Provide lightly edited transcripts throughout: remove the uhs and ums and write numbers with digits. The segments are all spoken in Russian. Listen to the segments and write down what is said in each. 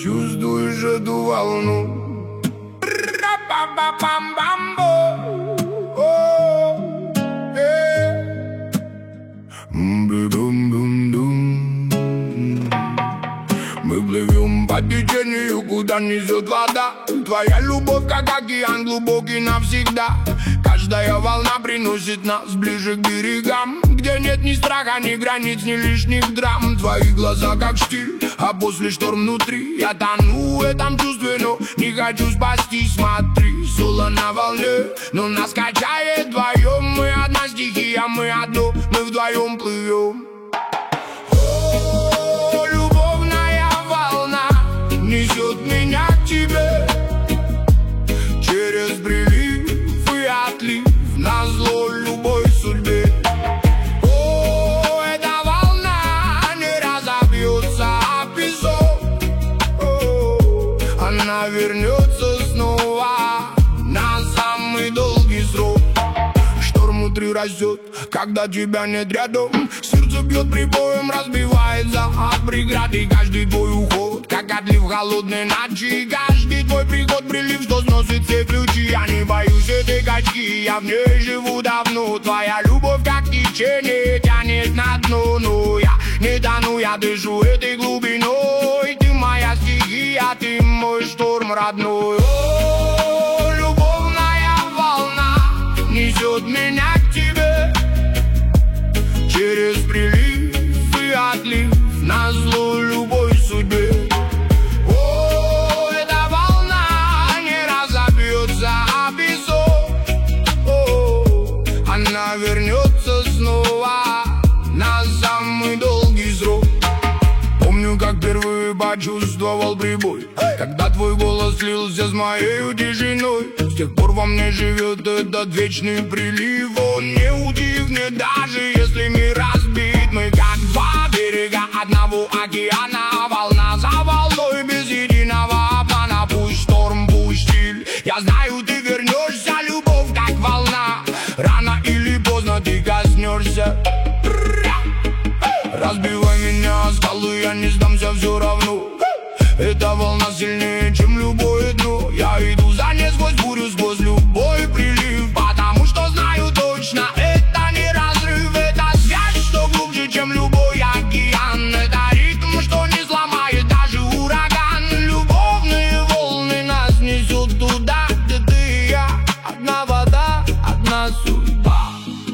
Чувствуешь эту волну? Мы плывем по течению, куда несет вода. Твоя любовь, как океан, глубокий навсегда. Каждая волна приносит нас ближе к берегам, где нет ни страха, ни границ, ни лишних драм. Твои глаза как штиль, а после шторм внутри. Я тону в этом чувстве, но не хочу спасти. Смотри, соло на волне, но нас качает вдвоем. Мы одна стихия, мы одно, мы вдвоем плывем. О, любовная волна несет меня к тебе через прилив и отлив, назло любой судьбе. О, эта волна не разобьется о песок. О, она вернется снова на самый долгий срок. Шторм внутри растет, когда тебя нет рядом. Сердце бьет прибоем, разбивается от преград. И каждый твой уход, как отлив холодной ночи. Каждый твой приход, прилив, что сносит все ключи. Я не боюсь этой качки, я в ней живу давно. Твоя любовь, как течение, тянет на дно. Но я не тону, я дышу этой глубиной. Ты моя стихия, ты мой шторм родной. О, любовная волна несет меня к тебе через прилив и отлив, назло любой судьбе. О, эта волна не разобьется о песок. О, она вернется снова на самый долгий срок. Помню, как впервые почувствовал прибой, когда твой голос слился с моей тишиной. С тех пор во мне живет этот вечный прилив. Он не утихнет, даже если мир разбит. Мы как два берега одного океана, волна за волной без единого обмана. Пусть шторм, пусть штиль, я знаю, ты вернешься. Любовь как волна, рано или поздно ты коснешься. Разбивай меня о скалы, я не сдамся все равно. Эта волна сильнее, чем любое дно. Я иду за ней сквозь бурю, сквозь любой прилив, потому что знаю точно, это не разрыв. Это связь, что глубже, чем любой океан. Это ритм, что не сломает даже ураган. Любовные волны нас несут туда, где ты и я. Одна вода, одна судьба.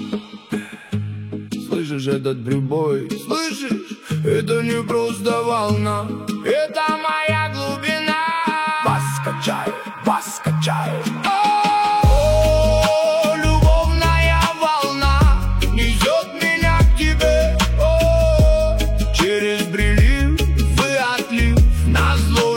Слышишь этот прибой? Слышишь? Это не просто волна, это моя глубина. Вас качает, вас качает. О, любовная волна несет меня к тебе. О, через прилив и отлив, назло